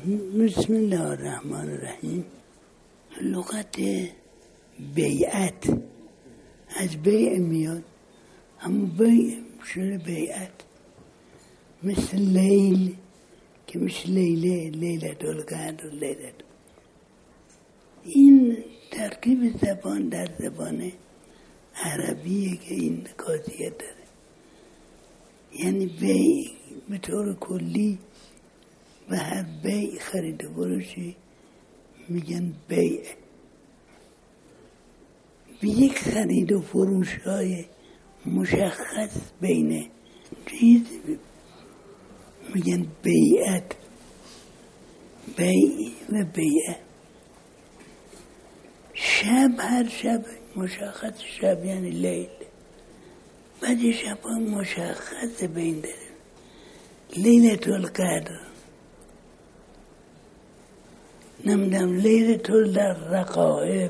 بسم الله الرحمن الرحیم. لغت بیعت از بیع میاد، همون بیع شده بیعت. مثل لیل که مثل لیلت القدر لیلت. این ترکیب زبان در زبان عربیه که این قاضیت داره. یعنی بیع به طور کلی و هر بیع خرید و فروشی میگن بیع. به یک خرید و فروش های مشخص بین چیز میگن بیعت، بیع و بیعه. شب، هر شب مشخص، شب یعنی لیل. بعد شب ها مشخص بین داره. لیلت القدر، نمیدونم لیلت الرقائب،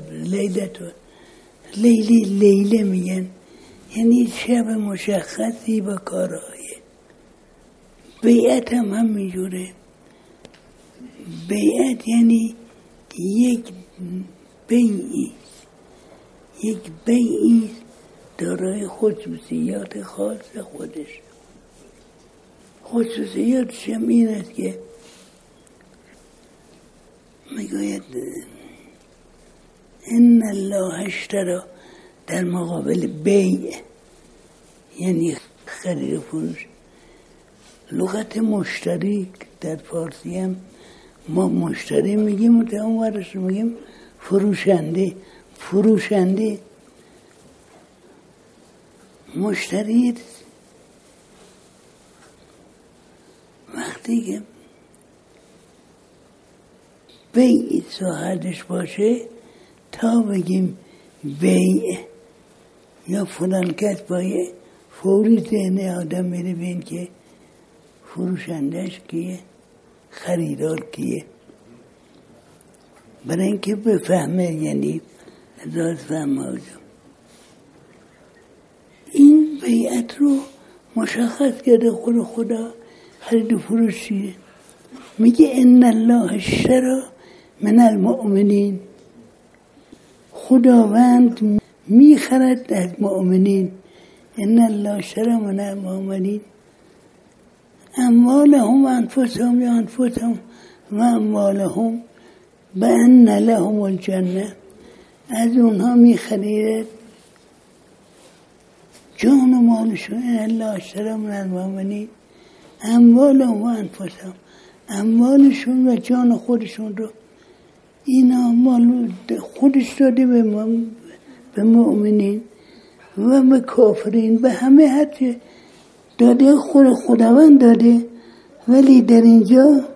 لیله میگن، یعنی شب مشخصی با کارهای. بیعت هم همینجوره. بیعت یعنی یک بیعی دارای خصوصیات خاص خودش. خصوصیاتش هم این است که میگوید ان الله اشتری، در مقابل بیع یعنی خرید و فروش. لغت مشتری در فارسی هم ما مشتری میگیم و اون ورش میگیم فروشنده. مشتری وقتی که بیع صاحبش باشه تا بگیم بیع یا فلان کس باید فوری ذهن آدم میره بین که فروشندش کیه، خریدار کیه، برای اینکه بفهمه. یعنی ازاد فهمه. این بیعت رو مشخص کرده خدا. خرید و فروش چیه؟ میگه ان الله اشتری من المؤمنین، خداوند میخرد از مؤمنین. ان الله اشتری من المؤمنین اموالهم و انفسهم یا انفسهم و اموالهم بأن لهم الجنه. از اونها میخرید جان و مالشون. ان الله اشتری من المؤمنین اموالهم و انفسهم، اموالشون و جان خودشون رو. اینا مال خودش داده به مؤمنین و به کافرین، به همه حتی داده، خداوند داده. ولی در اینجا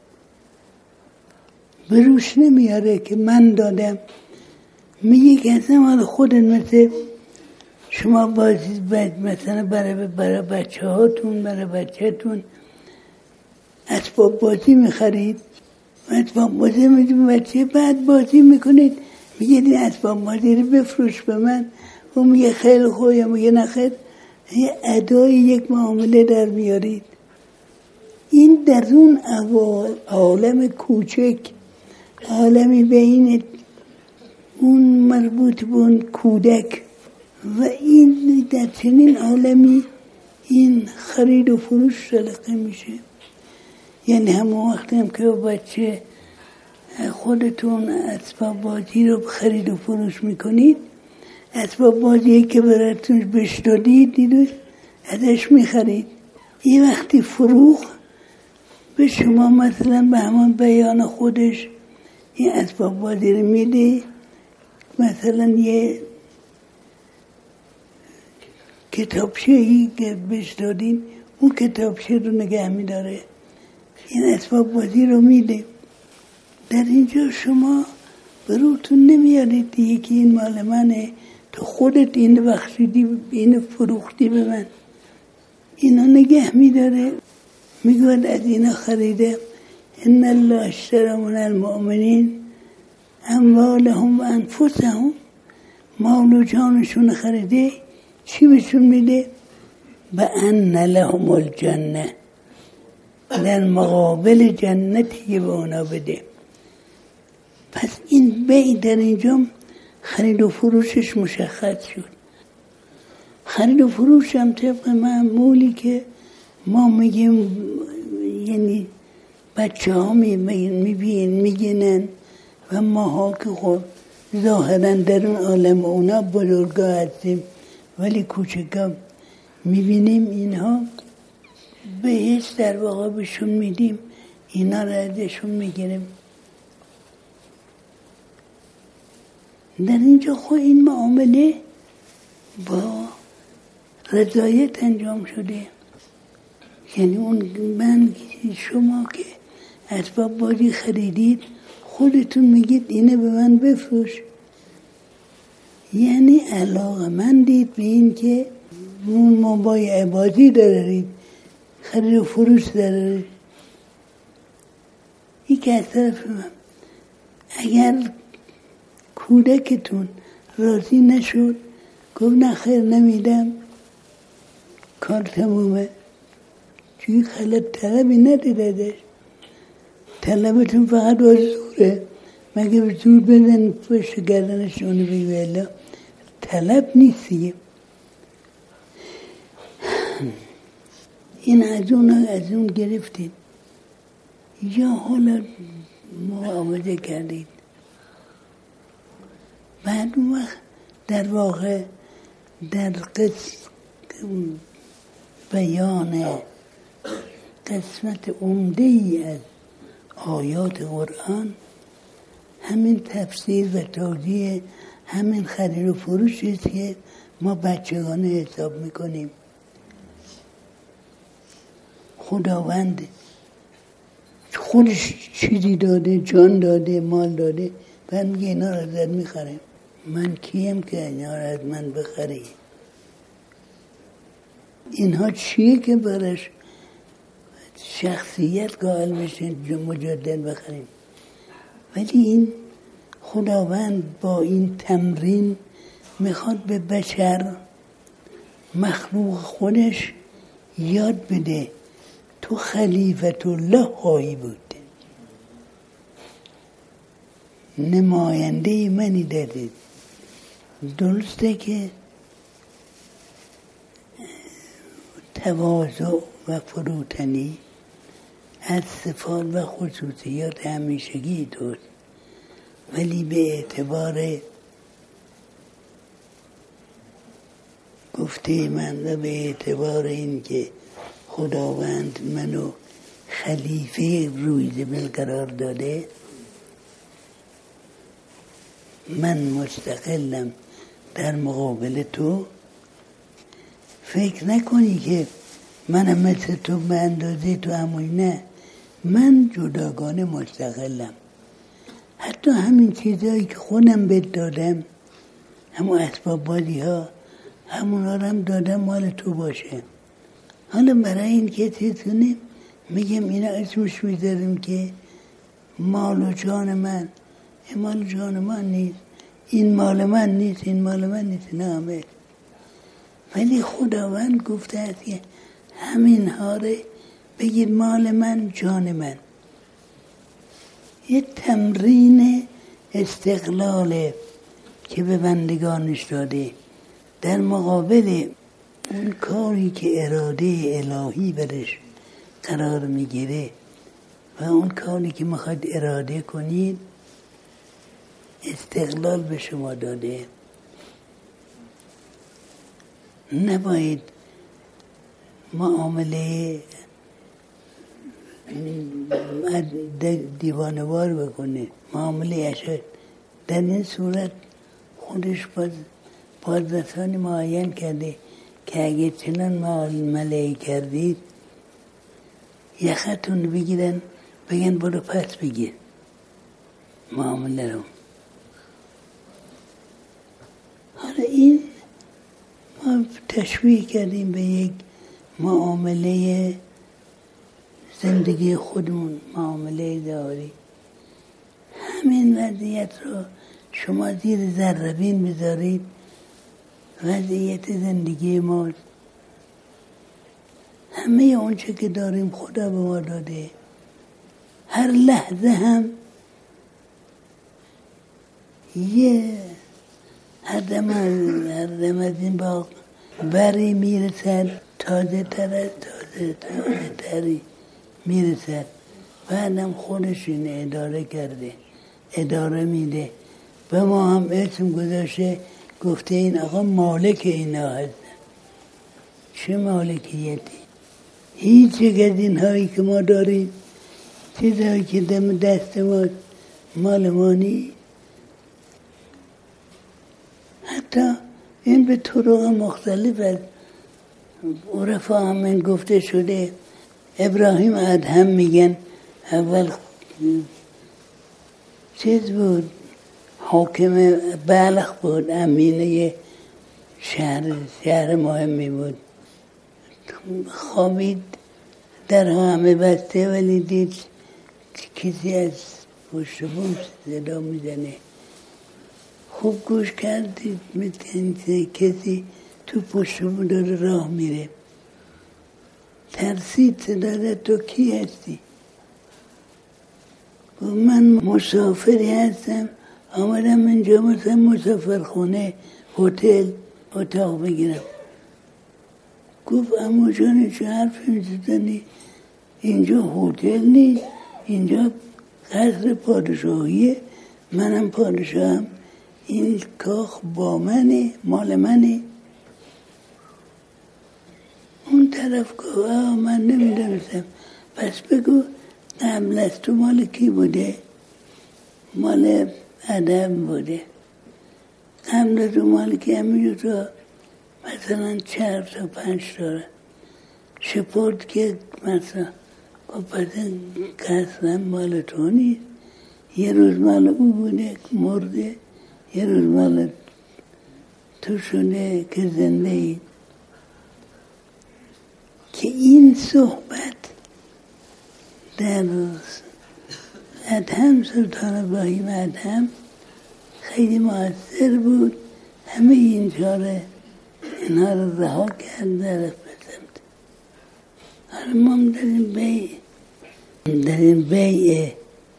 بروش نمیاره که من دادم. میگه که اصلا مال خودت، مثل شما بازی مثلا برای بچه هاتون، برای بچه‌تون اسباب بازی میخرید، اسباب بازی میدید بچه، بعد بازی میکنید، میگه این اسباب بازی رو بفروش به من. و میگه خیلی خوب، یا میگه نخیر. ادای یک معامله در میارید. این در اون عالم کوچک، عالمی بین اون مربوط به اون کودک و این در چنین عالمی این خرید و فروش سلقه میشه. یعنی همون وقت هم که بچه خودتون اسباب بازی رو خرید و فروش میکنید، اسباب بازی که براتون بهش دادید ازش میخرید. یه وقتی فروخ به شما مثلا به همون بیان خودش این اسباب بازی رو میده. مثلا یه کتابچه‌ای که بهش دادین، اون کتابچه رو نگه میداره، این اسباب بازی رو میده. در اینجا شما بروتون نمیارید دیگه که این مال منه، تو خودت این بخشیدی، این فروختی به من. اینا نگه میداره. میگوید از اینا خریده. ان الله اشتری من المؤمنین اموالهم و انفسهم، مال و جانشون خریده. چی بهشون میده؟ بأن لهم الجنه، در مقابل جنتی که به اونا بده. پس این بیع در اینجا خرید و فروشش مشخص شد. خرید و فروش هم طبق معمولی که ما میگیم، یعنی بچه ها میگنن و ماها که خب ظاهرا در اون عالم اونا بزرگا هستیم ولی کوچکا میبینیم اینها به هیچ در واقع بهشون میدیم، اینا را ازشون میگیریم. در اینجا خب این معامله با رضایت انجام شده. یعنی من شما که اسباب بازی خریدید خودتون میگید اینه به من بفروش، یعنی علاقه‌مندید به این که ما با بازی دارید، خرید و فروش دارید. این که از طرف من اگر کودکتون راضی نشد گفت نه خیر نمیدم، کار تمومه. چون خلط طلبی ندیدش، طلبتون فقط با زوره. مگه به زور بدن پشت گردنش اونو بگویلا طلب نیستیم. این از اون گرفتید یا حالا معاوضه کردید. بعد اون وقت در واقع در بیان قسمت عمده ای از آیات قرآن همین تفسیر و توضیح همین خرید و فروش است که ما بچگانه حساب میکنیم. خداوند خودش چیزی داده، جان داده، مال داده، بعد میگه اینا رو ازت میخرم. من کیم که اینا رو از من بخری؟ اینها چیه که برش شخصیت قائل بشین مجدد بخریم؟ ولی این خداوند با این تمرین میخواد به بشر مخلوق خودش یاد بده تو خلیفت الله خواهی بود، نماینده منی دادید. درسته که تواضع و فروتنی از صفات و خصوصیات همیشگی توست، ولی به اعتبار گفته من و به اعتبار این که خداوند منو خلیفه روی زمین قرار داده، من مستقلم در مقابل تو. فکر نکنی که منم مثل تو به اندازه تو همونی، نه، من جداگانه مستقلم. حتی همین چیزهایی که خودم بهت دادم، همون اسباب بازی ها، همون ها هم دادم مال تو باشه. حالا برای این که چیز کنیم میگم اینا اسمش میذاریم که مال و جان من. این مال و جان من نیست، این مال من نیست، این مال من نیست، نه همه. ولی خداوند گفته است که همین ها رو بگید مال من، جان من. یه تمرین استقلاله که به بندگانش داده در مقابل اون کاری که اراده الهی برش قرار میگیره و اون کاری که میخواد اراده کنید استقلال به شما داده. نباید معامله دیوانوار بکنه، معامله اشد. در این صورت خودش بازرسانی معین کرده که اگه چنان معامله کردید یختون بگیرن بگن برو پس بگیر معامله رو. حالا این ما تشبیه کردیم به یک معامله زندگی خودمون، معامله داری. همین وضعیت رو شما زیر ذره‌بین بذارید، وضعیت زندگی ما همه اونچه که داریم خدا به ما داده. هر لحظه هم یه هردم از این باغ بری میرسد، تازه تر از تازه تری میرسد. بعدم خودش این اداره کرده، اداره میده. به ما هم اسم گذاشته، گفته این آقا مالک اینا هستن. چه مالکیتی؟ هیچ یک از این هایی که ما داریم، چیزهایی که دم دست ما مال ما نیست. حتی این به طرق مختلف از عرفا هم گفته شده. ابراهیم ادهم میگن اول چیز بود، حاکم بلخ بود، امینه شهر مهمی بود. خوابید، درها همه بسته، ولی دید کسی از پشت بوم صدا میزنه. خوب گوش کردید، میتونید کسی تو پشت بوم داره راه میره. ترسید، صدا زد تو کی هستی؟ گفت من مسافری هستم، آمدم اینجا مثلا مسافرخونه، هتل، اتاق بگیرم. گفت اما جانی چه حرفی میزنی؟ اینجا هتل نیست، اینجا قصر پادشاهیه، منم پادشاهم، این کاخ با منه، مال منه. اون طرف گفت من نمیدونستم، پس بگو قبل از تو مال کی بوده؟ مال ادم بوده. قبل از تو مال کی؟ همینجور تا مثلا 4 تا 5 تا شپرد که مثلا پس این قصرا مال تو نیست، یه روز مال او بوده مرده، یه روز مال تو شده که زنده ای. که این صحبت در ادهم، سلطان ابراهیم ادهم خیلی مؤثر بود. همه اینها رو رها کرد در سمت. حالا ما در این بیعه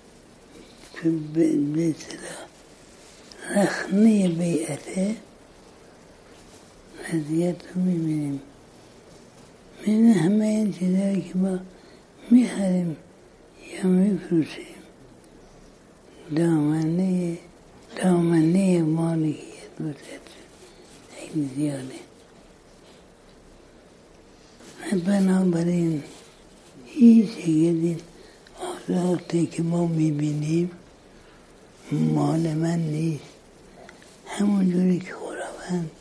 به اصطلاح رخنه بیعته وضعیت رو میبینیم. همه این چیزهایی که ما میخریم یا میفروشیم دامنه مالکیت بودد خیلی زیاده. بنابراین هیچ یک این آزادی که ما میبینیم مال من نیست. همون جوری که خداوند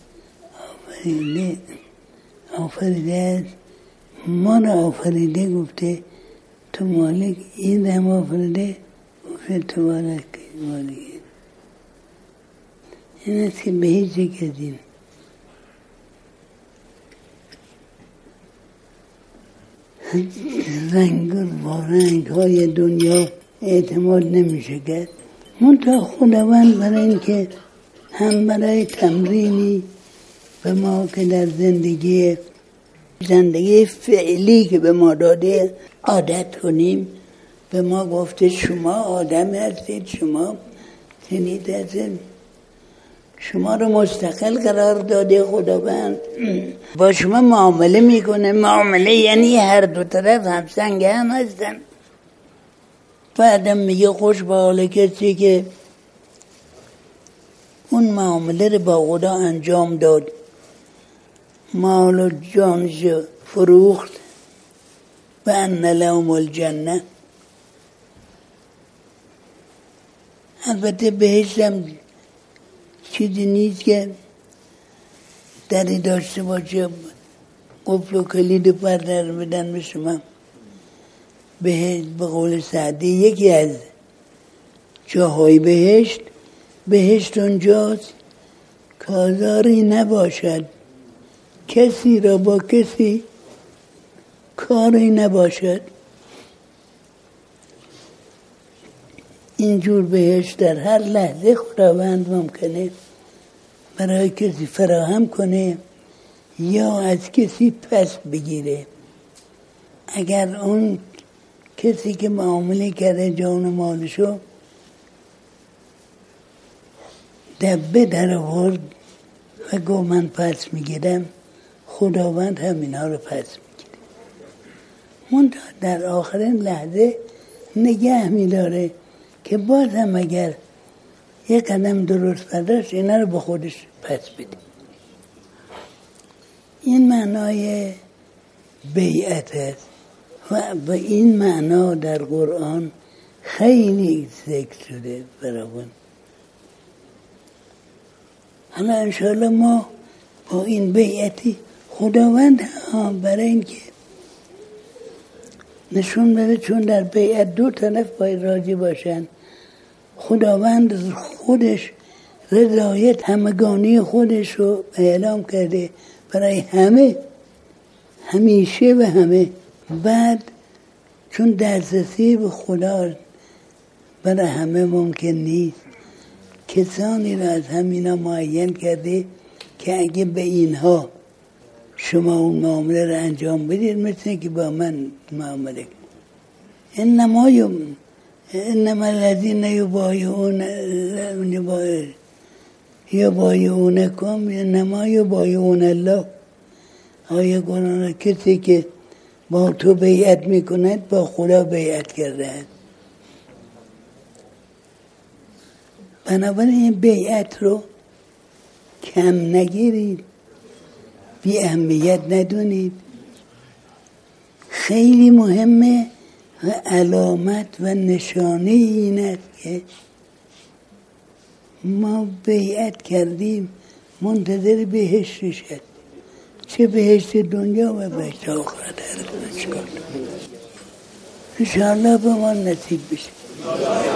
آفریده است، ما را آفریده، گفته تو مالک، این هم آفریده گفته تو مالک. این است که به هیچ یک از این رنگ های دنیا اعتماد نمیشه کرد. منتها خداوند برای این که هم برای تمرینی به ما که در زندگی فعلی که به ما داده عادت کنیم، به ما گفته شما آدم هستید، شما سنید هستید، شما رو مستقل قرار داده خداوند، با شما معامله میکنه. معامله یعنی هر دو طرف همسنگ هم هستن. بعدم میگه خوش به حال کسی که اون معامله رو با خدا انجام داد، مال و جانش فروخت، و ان لهم الجنه. البته بهشت هم چیزی نیست که دری داشته باشه قفل و کلید و پردر بدن به شما. بهشت به قول سعدی یکی از جاهای بهشت اونجاست که آزاری نباشد، کسی را با کسی کاری نباشد. اینجور بهشت در هر لحظه خداوند ممکنه برای کسی فراهم کنه یا از کسی پس بگیره. اگر اون کسی که معامله کرده جان و مالشو دبه در آورد و گفت من پس میگیرم، خداوند همینا رو پس میگیره. منتها در آخرین لحظه نگه میداره که باز هم اگر یک قدم درست برداشت اینا رو به خودش پس بده. این معنای بیعت است و به این معنا در قرآن خیلی ذکر شده برابر. حالا انشاءالله ما با این بیعتی خداوند برای اینکه نشون بده، چون در بیعت دو طرف باید راضی باشن، خداوند خودش رضایت همگانی خودش رو اعلام کرده برای همه، همیشه و همه. بعد چون دسترسی به خدا برای همه ممکن نیست، کسانی را از همینا معین کرده که اگه به اینها شما اون معامله را انجام بدید مثل که با من معامله کنید. انما الذین یبایعونکم انما یبایعون الله. آیه قرآن کسی که با تو بیعت میکند با خدا بیعت کرده است. بنابراین این بیعت رو کم نگیرید، بی اهمیت ندونید، خیلی مهمه و علامت و نشانه این است که ما بیعت کردیم منتظر بهشت شد، چه بهشت دنیا و بهشت آخرت. انشاءالله به ما نصیب بشه.